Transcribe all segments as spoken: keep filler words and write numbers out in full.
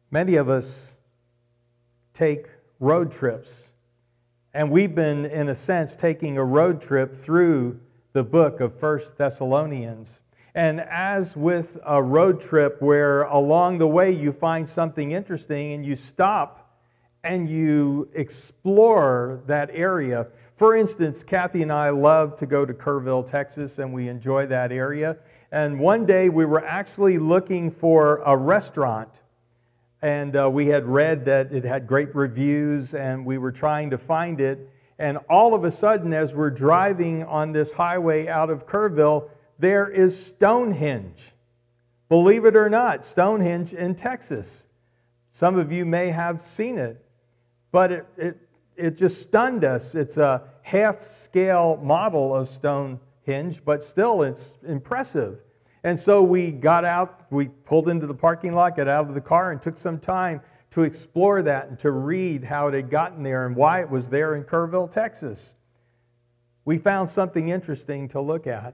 Many of us take road trips, and we've been, in a sense, taking a road trip through the book of First Thessalonians. And as with a road trip where along the way you find something interesting and you stop and you explore that area. For instance, Kathy and I love to go to Kerrville, Texas, and we enjoy that area. And one day we were actually looking for a restaurant. And uh, we had read that it had great reviews, and we were trying to find it. And all of a sudden, as we're driving on this highway out of Kerrville, there is Stonehenge. Believe it or not, Stonehenge in Texas. Some of you may have seen it, but it, it, it just stunned us. It's a half-scale model of Stonehenge, but still it's impressive. And so we got out, we pulled into the parking lot, got out of the car, and took some time to explore that and to read how it had gotten there and why it was there in Kerrville, Texas. We found something interesting to look at.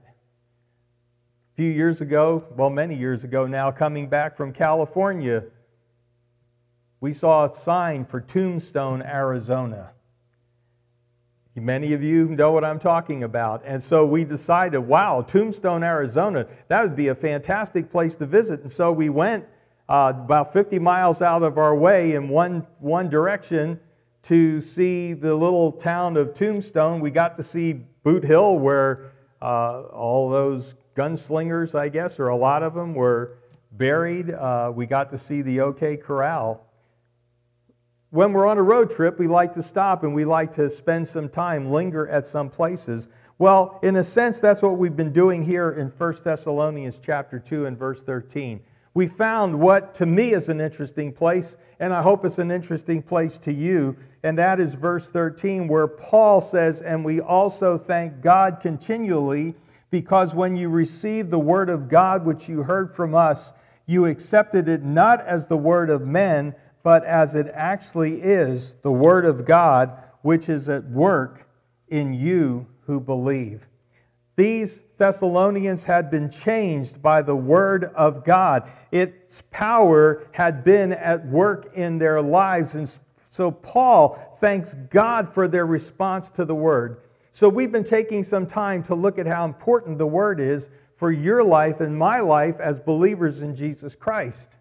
A few years ago, well, many years ago now, coming back from California, we saw a sign for Tombstone, Arizona. Many of you know what I'm talking about. And so we decided, wow, Tombstone, Arizona, that would be a fantastic place to visit. And so we went uh, about fifty miles out of our way in one, one direction to see the little town of Tombstone. We got to see Boot Hill, where uh, all those gunslingers, I guess, or a lot of them, were buried. Uh, we got to see the OK Corral. When we're on a road trip, we like to stop and we like to spend some time, linger at some places. Well, in a sense, that's what we've been doing here in First Thessalonians chapter two and verse thirteen. We found what to me is an interesting place, and I hope it's an interesting place to you, and that is verse thirteen, where Paul says, "And we also thank God continually, because when you received the word of God which you heard from us, you accepted it not as the word of men, but as it actually is, the word of God, which is at work in you who believe." These Thessalonians had been changed by the word of God. Its power had been at work in their lives. And so Paul thanks God for their response to the word. So we've been taking some time to look at how important the word is for your life and my life as believers in Jesus Christ.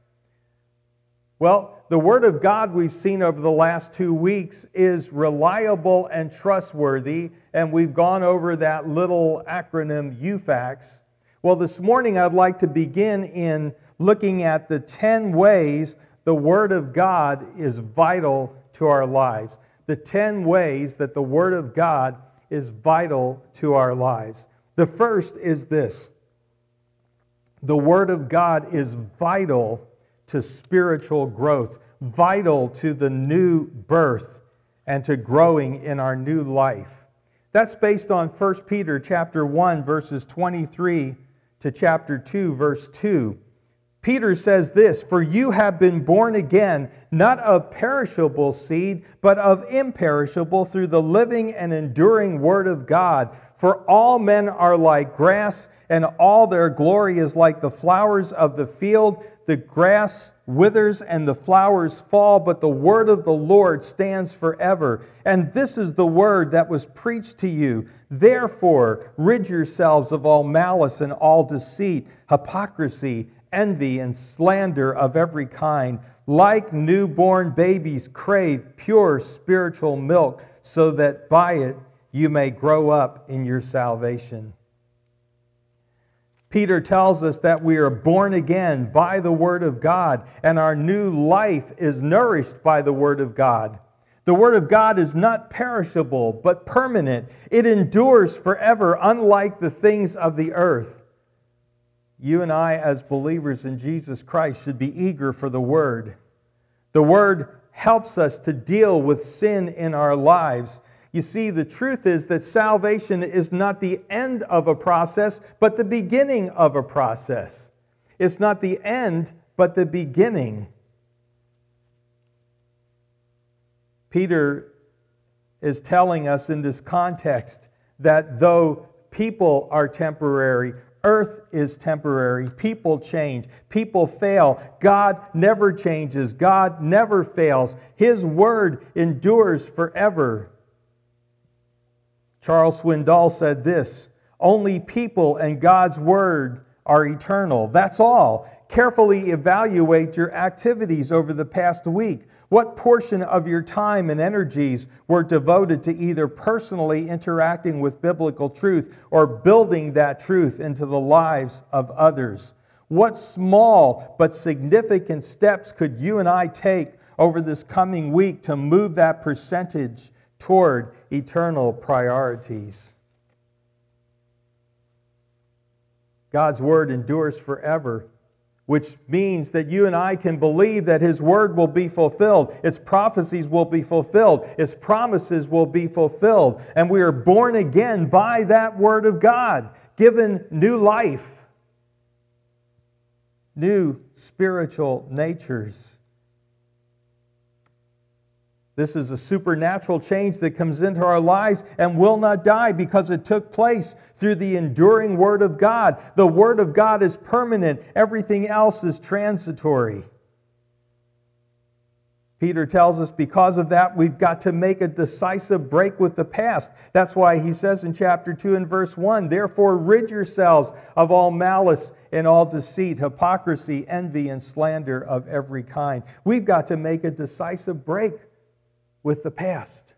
Well, the Word of God we've seen over the last two weeks is reliable and trustworthy, and we've gone over that little acronym U FACTS. Well, this morning I'd like to begin in looking at the ten ways the Word of God is vital to our lives. The ten ways that the Word of God is vital to our lives. The first is this: the Word of God is vital to spiritual growth, vital to the new birth and to growing in our new life. That's based on First Peter chapter one, verses twenty-three to chapter two, verse two. Peter says this: "For you have been born again, not of perishable seed, but of imperishable, through the living and enduring word of God. For all men are like grass, and all their glory is like the flowers of the field. The grass withers and the flowers fall, but the word of the Lord stands forever. And this is the word that was preached to you. Therefore, rid yourselves of all malice and all deceit, hypocrisy, envy, and slander of every kind. Like newborn babies, crave pure spiritual milk, so that by it you may grow up in your salvation." Peter tells us that we are born again by the Word of God, and our new life is nourished by the Word of God. The Word of God is not perishable, but permanent. It endures forever, unlike the things of the earth. You and I, as believers in Jesus Christ, should be eager for the Word. The Word helps us to deal with sin in our lives. You see, the truth is that salvation is not the end of a process, but the beginning of a process. It's not the end, but the beginning. Peter is telling us in this context that though people are temporary, Earth is temporary. People change. People fail. God never changes. God never fails. His word endures forever. Charles Swindoll said this, "Only people and God's word are eternal. That's all. Carefully evaluate your activities over the past week. What portion of your time and energies were devoted to either personally interacting with biblical truth or building that truth into the lives of others? What small but significant steps could you and I take over this coming week to move that percentage toward eternal priorities?" God's word endures forever, which means that you and I can believe that His word will be fulfilled. Its prophecies will be fulfilled. Its promises will be fulfilled. And we are born again by that word of God, given new life, new spiritual natures. This is a supernatural change that comes into our lives and will not die because it took place through the enduring Word of God. The Word of God is permanent. Everything else is transitory. Peter tells us because of that, we've got to make a decisive break with the past. That's why he says in chapter two and verse one, "Therefore rid yourselves of all malice and all deceit, hypocrisy, envy, and slander of every kind." We've got to make a decisive break with the past.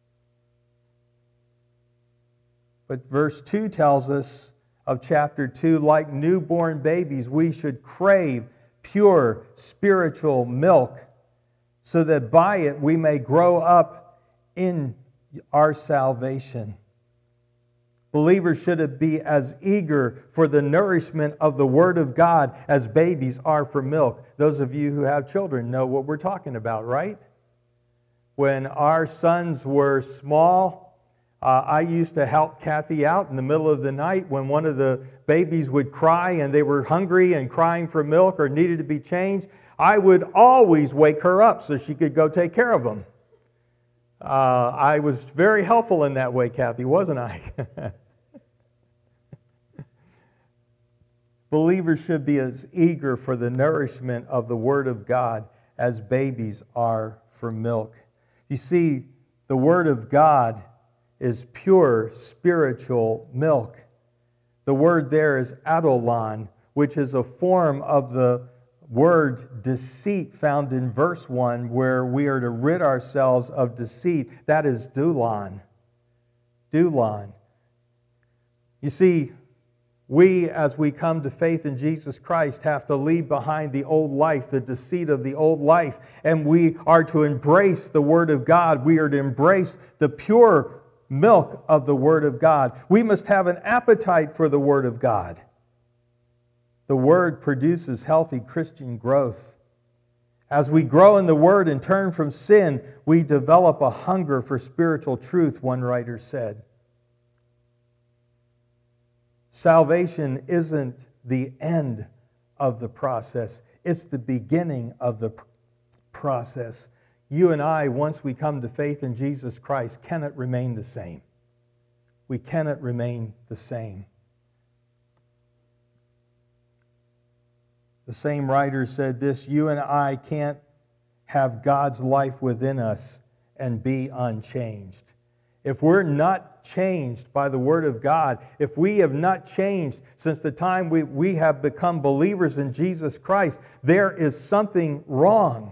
But verse two tells us of chapter two, like newborn babies, we should crave pure spiritual milk so that by it we may grow up in our salvation. Believers should be as eager for the nourishment of the Word of God as babies are for milk. Those of you who have children know what we're talking about, right? When our sons were small, uh, I used to help Kathy out in the middle of the night when one of the babies would cry and they were hungry and crying for milk or needed to be changed. I would always wake her up so she could go take care of them. Uh, I was very helpful in that way, Kathy, wasn't I? Believers should be as eager for the nourishment of the Word of God as babies are for milk. You see, the Word of God is pure spiritual milk. The word there is adolon, which is a form of the word deceit found in verse one, where we are to rid ourselves of deceit. That is doulon. Doulon. You see, we, as we come to faith in Jesus Christ, have to leave behind the old life, the deceit of the old life, and we are to embrace the Word of God. We are to embrace the pure milk of the Word of God. We must have an appetite for the Word of God. The Word produces healthy Christian growth. As we grow in the Word and turn from sin, we develop a hunger for spiritual truth, one writer said. Salvation isn't the end of the process. It's the beginning of the process. You and I, once we come to faith in Jesus Christ, cannot remain the same. We cannot remain the same. The same writer said this, "You and I can't have God's life within us and be unchanged." If we're not changed by the Word of God, if we have not changed since the time we, we have become believers in Jesus Christ, there is something wrong.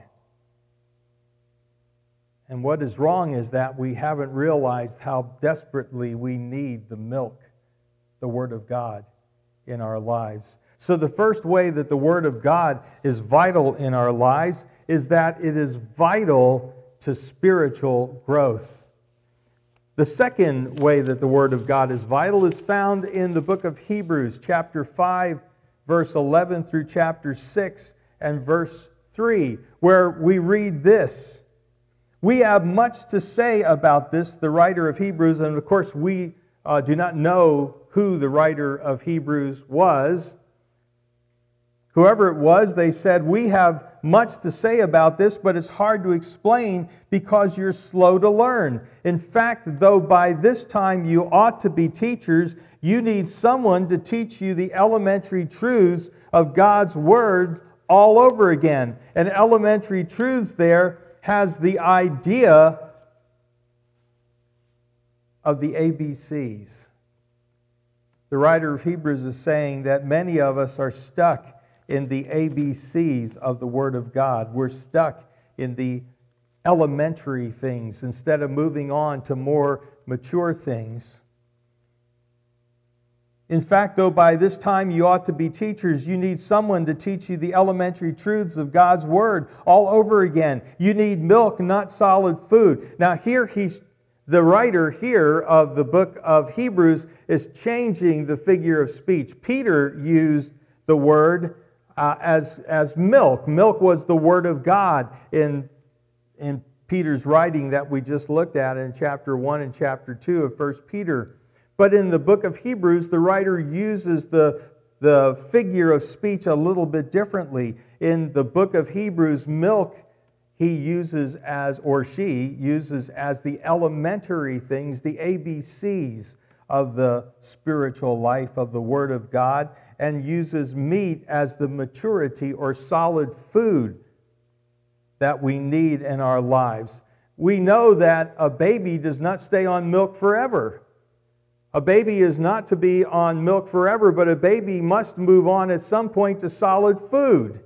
And what is wrong is that we haven't realized how desperately we need the milk, the Word of God, in our lives. So the first way that the Word of God is vital in our lives is that it is vital to spiritual growth. The second way that the Word of God is vital is found in the book of Hebrews, chapter five, verse eleven through chapter six and verse three, where we read this. We have much to say about this, the writer of Hebrews, and of course we uh, do not know who the writer of Hebrews was. Whoever it was, they said, "We have much to say about this, but it's hard to explain because you're slow to learn. In fact, though by this time you ought to be teachers, you need someone to teach you the elementary truths of God's Word all over again." And elementary truths there has the idea of the A B Cs. The writer of Hebrews is saying that many of us are stuck in the A B Cs of the Word of God. We're stuck in the elementary things instead of moving on to more mature things. In fact, though by this time you ought to be teachers, you need someone to teach you the elementary truths of God's Word all over again. You need milk, not solid food. Now here he's The writer here of the book of Hebrews is changing the figure of speech. Peter used the word uh, as, as milk. Milk was the Word of God in, in Peter's writing that we just looked at in chapter one and chapter two of First Peter. But in the book of Hebrews, the writer uses the, the figure of speech a little bit differently. In the book of Hebrews, milk he uses as, or she uses as the elementary things, the A B Cs of the spiritual life of the Word of God, and uses meat as the maturity or solid food that we need in our lives. We know that a baby does not stay on milk forever. A baby is not to be on milk forever, but a baby must move on at some point to solid food.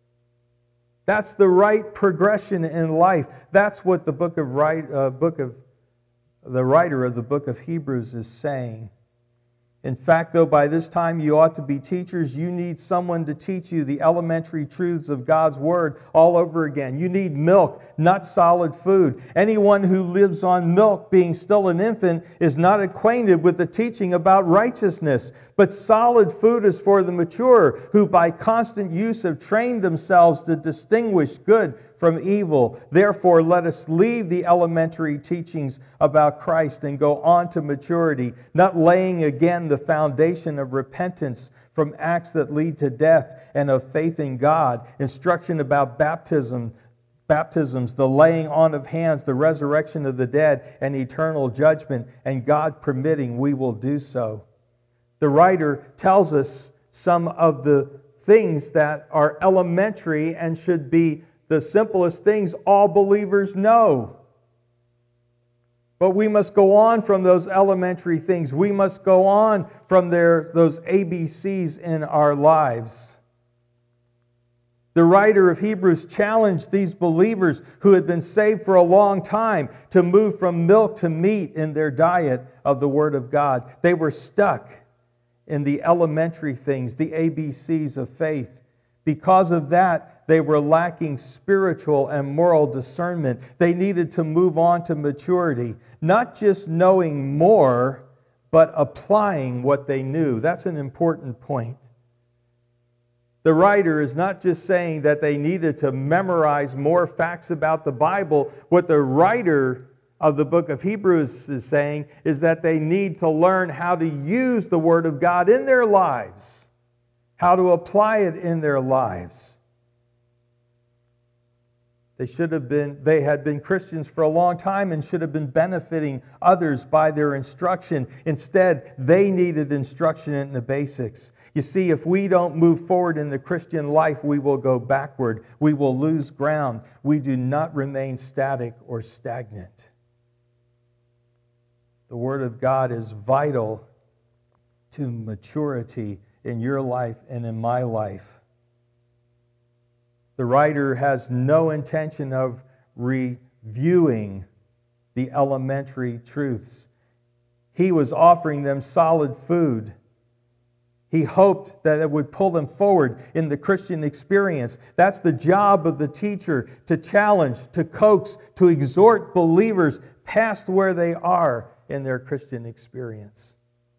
That's the right progression in life. That's what the book of write, uh, book of the writer of the book of Hebrews is saying. In fact, though by this time you ought to be teachers, you need someone to teach you the elementary truths of God's Word all over again. You need milk, not solid food. Anyone who lives on milk, being still an infant, is not acquainted with the teaching about righteousness. But solid food is for the mature, who by constant use have trained themselves to distinguish good from evil. Therefore, let us leave the elementary teachings about Christ and go on to maturity, not laying again the foundation of repentance from acts that lead to death and of faith in God, instruction about baptism, baptisms, the laying on of hands, the resurrection of the dead, and eternal judgment, and God permitting, we will do so. The writer tells us some of the things that are elementary and should be the simplest things all believers know. But we must go on from those elementary things. We must go on from their, those A B Cs in our lives. The writer of Hebrews challenged these believers who had been saved for a long time to move from milk to meat in their diet of the Word of God. They were stuck in the elementary things, the A B Cs of faith. Because of that, they were lacking spiritual and moral discernment. They needed to move on to maturity, not just knowing more, but applying what they knew. That's an important point. The writer is not just saying that they needed to memorize more facts about the Bible. What the writer of the book of Hebrews is saying is that they need to learn how to use the Word of God in their lives, how to apply it in their lives. They should have been, they had been Christians for a long time and should have been benefiting others by their instruction. Instead, they needed instruction in the basics. You see, if we don't move forward in the Christian life, we will go backward. We will lose ground. We do not remain static or stagnant. The Word of God is vital to maturity in your life and in my life. The writer has no intention of reviewing the elementary truths. He was offering them solid food. He hoped that it would pull them forward in the Christian experience. That's the job of the teacher, to challenge, to coax, to exhort believers past where they are in their Christian experience.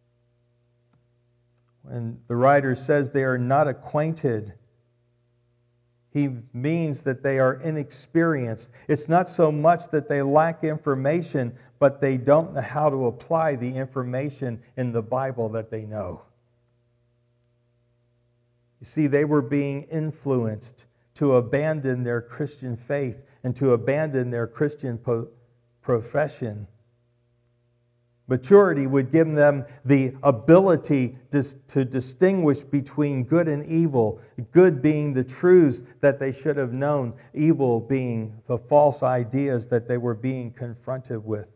When the writer says they are not acquainted, he means that they are inexperienced. It's not so much that they lack information, but they don't know how to apply the information in the Bible that they know. You see, they were being influenced to abandon their Christian faith and to abandon their Christian po- profession. Maturity would give them the ability to, to distinguish between good and evil, good being the truths that they should have known, evil being the false ideas that they were being confronted with.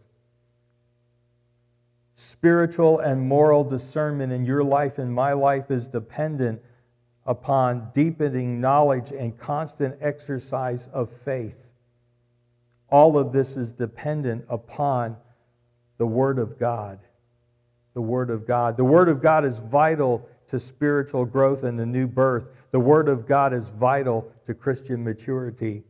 Spiritual and moral discernment in your life and my life is dependent upon deepening knowledge and constant exercise of faith. All of this is dependent upon the Word of God. The Word of God. The Word of God is vital to spiritual growth and the new birth. The Word of God is vital to Christian maturity.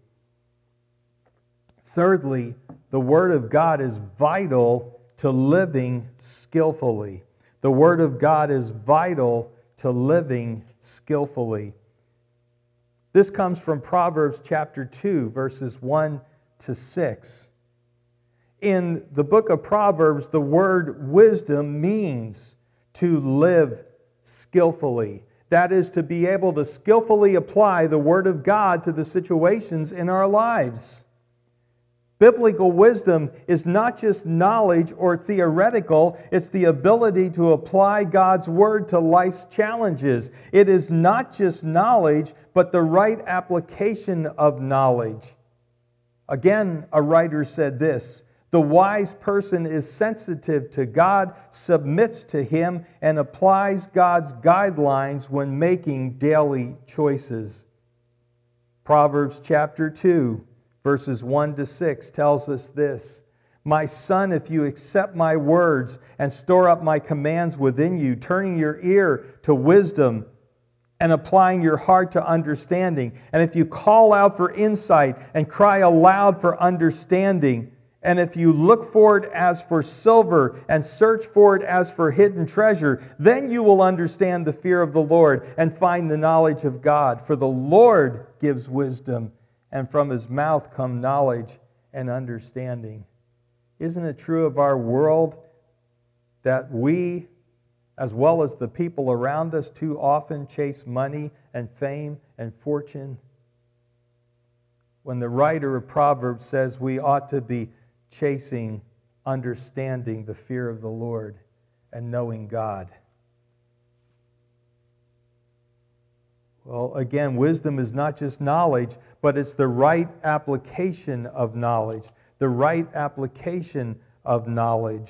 Thirdly, the Word of God is vital to living skillfully. The Word of God is vital to living skillfully. This comes from Proverbs chapter two, verses one to six. In the book of Proverbs, the word wisdom means to live skillfully. That is, to be able to skillfully apply the Word of God to the situations in our lives. Biblical wisdom is not just knowledge or theoretical, it's the ability to apply God's Word to life's challenges. It is not just knowledge, but the right application of knowledge. Again, a writer said this: the wise person is sensitive to God, submits to Him, and applies God's guidelines when making daily choices. Proverbs chapter two, verses one to six tells us this: my son, if you accept my words and store up my commands within you, turning your ear to wisdom and applying your heart to understanding, and if you call out for insight and cry aloud for understanding, and if you look for it as for silver and search for it as for hidden treasure, then you will understand the fear of the Lord and find the knowledge of God. For the Lord gives wisdom, and from His mouth come knowledge and understanding. Isn't it true of our world that we, as well as the people around us, too often chase money and fame and fortune? When the writer of Proverbs says we ought to be chasing understanding the fear of the Lord and knowing God. Well, again, wisdom is not just knowledge, but it's the right application of knowledge. The right application of knowledge.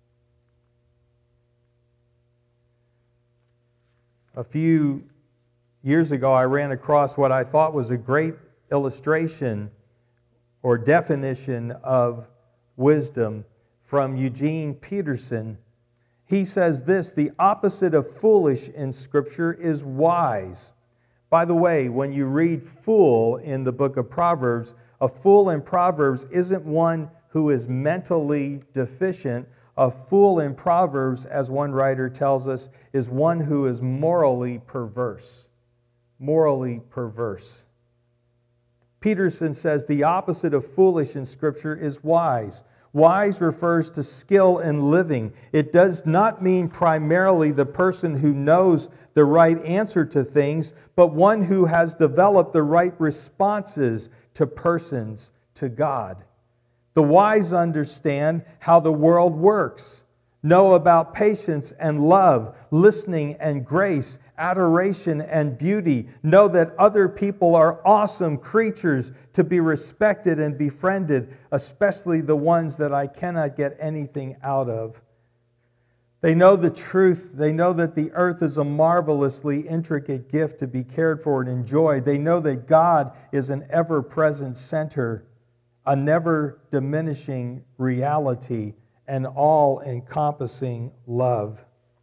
A few years ago, I ran across what I thought was a great illustration or definition of wisdom from Eugene Peterson. He says this: the opposite of foolish in Scripture is wise. By the way, when you read fool in the book of Proverbs, a fool in Proverbs isn't one who is mentally deficient. A fool in Proverbs, as one writer tells us, is one who is morally perverse. Morally perverse. Peterson says the opposite of foolish in Scripture is wise. Wise refers to skill in living. It does not mean primarily the person who knows the right answer to things, but one who has developed the right responses to persons, to God. The wise understand how the world works, know about patience and love, listening and grace, adoration and beauty, know that other people are awesome creatures to be respected and befriended, especially the ones that I cannot get anything out of. They know the truth. They know that the earth is a marvelously intricate gift to be cared for and enjoyed. They know that God is an ever-present center, a never-diminishing reality, and all-encompassing love.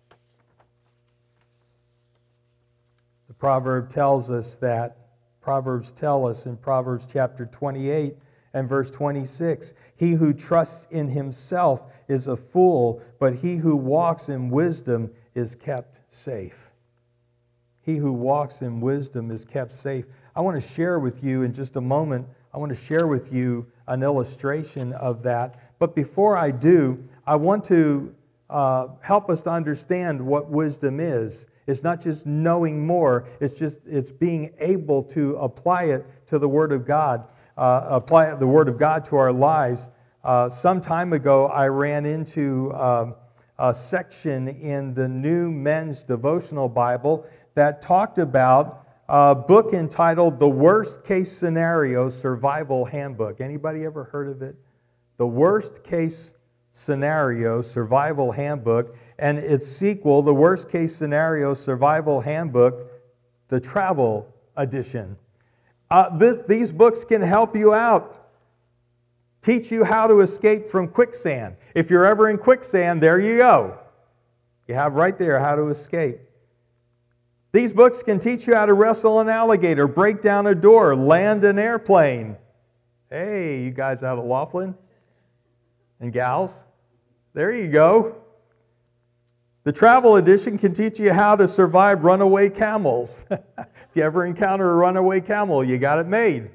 The proverb tells us that, Proverbs tell us in Proverbs chapter twenty-eight and verse twenty-six, he who trusts in himself is a fool, but he who walks in wisdom is kept safe. He who walks in wisdom is kept safe. I want to share with you in just a moment, I want to share with you an illustration of that. But before I do, I want to uh, help us to understand what wisdom is. It's not just knowing more, it's just it's being able to apply it to the Word of God, uh, apply the Word of God to our lives. Uh, some time ago, I ran into um, a section in the New Men's Devotional Bible that talked about a book entitled The Worst Case Scenario Survival Handbook. Anybody ever heard of it? The Worst Case Scenario Survival Handbook, and its sequel, The Worst Case Scenario Survival Handbook, the Travel Edition. Uh, th- these books can help you out, teach you how to escape from quicksand. If you're ever in quicksand, there you go. You have right there how to escape. These books can teach you how to wrestle an alligator, break down a door, land an airplane. Hey, you guys out of Laughlin? And gals, there you go. The travel edition can teach you how to survive runaway camels. If you ever encounter a runaway camel, you got it made.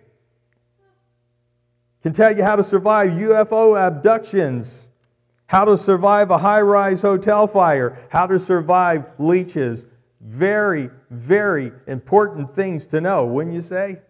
Can tell you how to survive U F O abductions, how to survive a high-rise hotel fire, how to survive leeches. Very, very important things to know, wouldn't you say?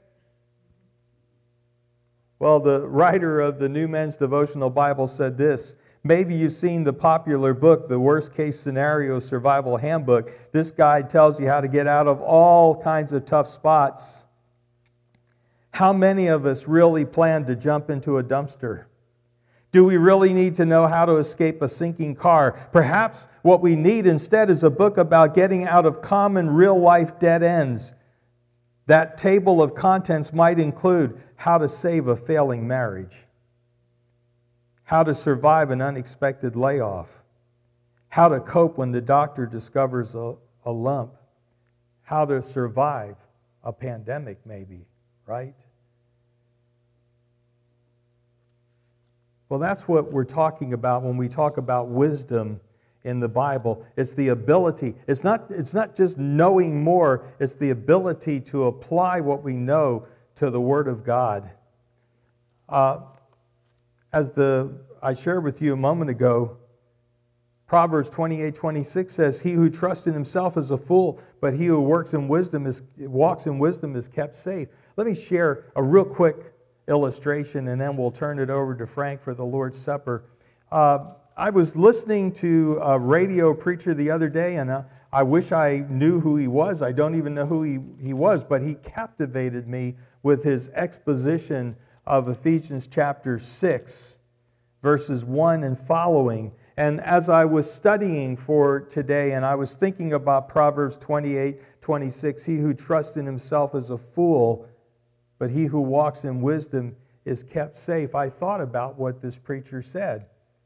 Well, the writer of the New Men's Devotional Bible said this. Maybe you've seen the popular book, The Worst Case Scenario Survival Handbook. This guide tells you how to get out of all kinds of tough spots. How many of us really plan to jump into a dumpster? Do we really need to know how to escape a sinking car? Perhaps what we need instead is a book about getting out of common real-life dead ends. That table of contents might include how to save a failing marriage, how to survive an unexpected layoff, how to cope when the doctor discovers a, a lump, how to survive a pandemic maybe, right? Well, that's what we're talking about when we talk about wisdom in the Bible. It's the ability. It's not, it's not just knowing more. It's the ability to apply what we know to the Word of God. Uh, as the I shared with you a moment ago, Proverbs twenty-eight twenty-six says, "He who trusts in himself is a fool, but he who works in wisdom is walks in wisdom is kept safe." Let me share a real quick illustration, and then we'll turn it over to Frank for the Lord's Supper. Uh, I was listening to a radio preacher the other day, and uh, I wish I knew who he was. I don't even know who he, he was, but he captivated me with his exposition of Ephesians chapter six, verses one and following. And as I was studying for today, and I was thinking about Proverbs twenty-eight twenty-six, "He who trusts in himself is a fool, but he who walks in wisdom is kept safe," I thought about what this preacher said.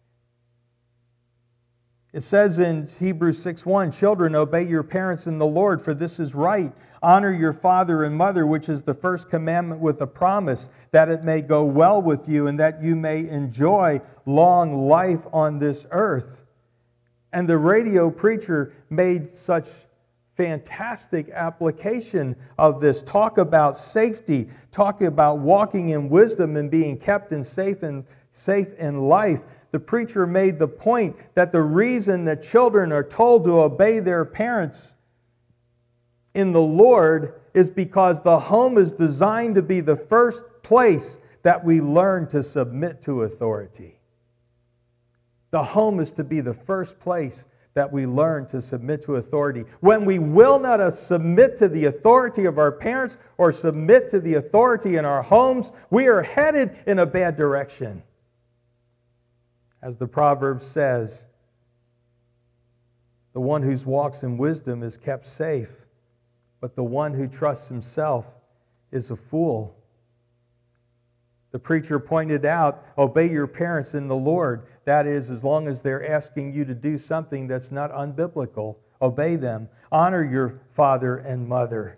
It says in Hebrews six one, "Children, obey your parents in the Lord, for this is right. Honor your father and mother, which is the first commandment with a promise, that it may go well with you and that you may enjoy long life on this earth." And the radio preacher made such fantastic application of this. Talk about safety, talking about walking in wisdom and being kept in safe and safe in life. The preacher made the point that the reason that children are told to obey their parents in the Lord is because the home is designed to be the first place that we learn to submit to authority. The home is to be the first place that we learn to submit to authority. When we will not submit to the authority of our parents or submit to the authority in our homes, we are headed in a bad direction. As the proverb says, the one who walks in wisdom is kept safe, but the one who trusts himself is a fool. The preacher pointed out, obey your parents in the Lord. That is, as long as they're asking you to do something that's not unbiblical, obey them. Honor your father and mother.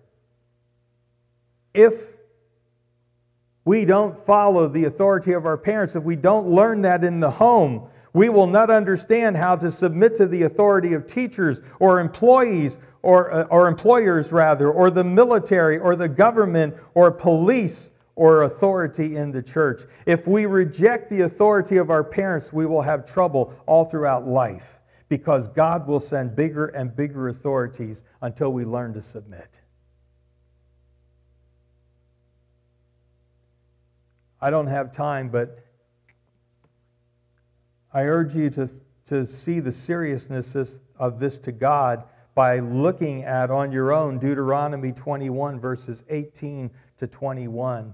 If we don't follow the authority of our parents, if we don't learn that in the home, we will not understand how to submit to the authority of teachers or employees or, uh, or employers rather, or the military or the government or police or authority in the church. If we reject the authority of our parents, we will have trouble all throughout life, because God will send bigger and bigger authorities until we learn to submit. I don't have time, but I urge you to, to see the seriousness of this to God by looking at, on your own, Deuteronomy twenty-one, verses eighteen to twenty-one,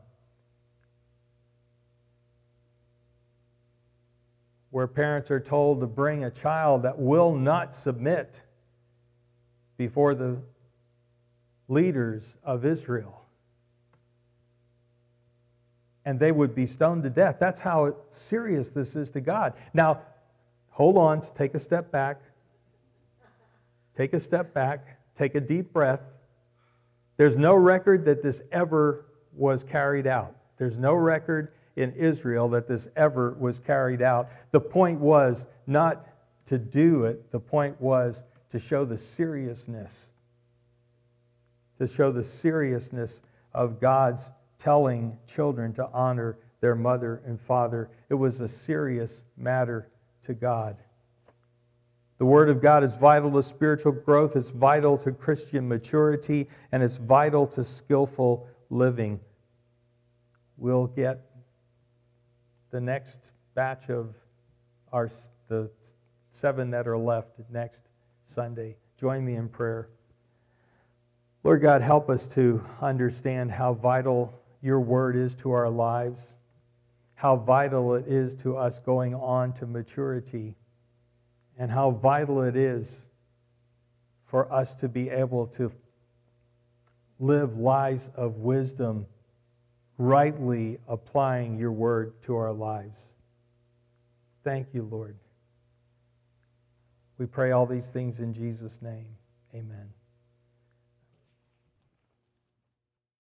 where parents are told to bring a child that will not submit before the leaders of Israel, and they would be stoned to death. That's how serious this is to God. Now, hold on, take a step back. Take a step back. Take a deep breath. There's no record that this ever was carried out. There's no record in Israel that this ever was carried out. The point was not to do it. The point was to show the seriousness, to show the seriousness of God's telling children to honor their mother and father. It was a serious matter to God. The Word of God is vital to spiritual growth, it's vital to Christian maturity, and it's vital to skillful living. We'll get the next batch of our the seven that are left next Sunday. Join me in prayer. Lord God, help us to understand how vital your Word is to our lives, how vital it is to us going on to maturity, and how vital it is for us to be able to live lives of wisdom, rightly applying your word to our lives. Thank you, Lord. We pray all these things in Jesus' name. Amen.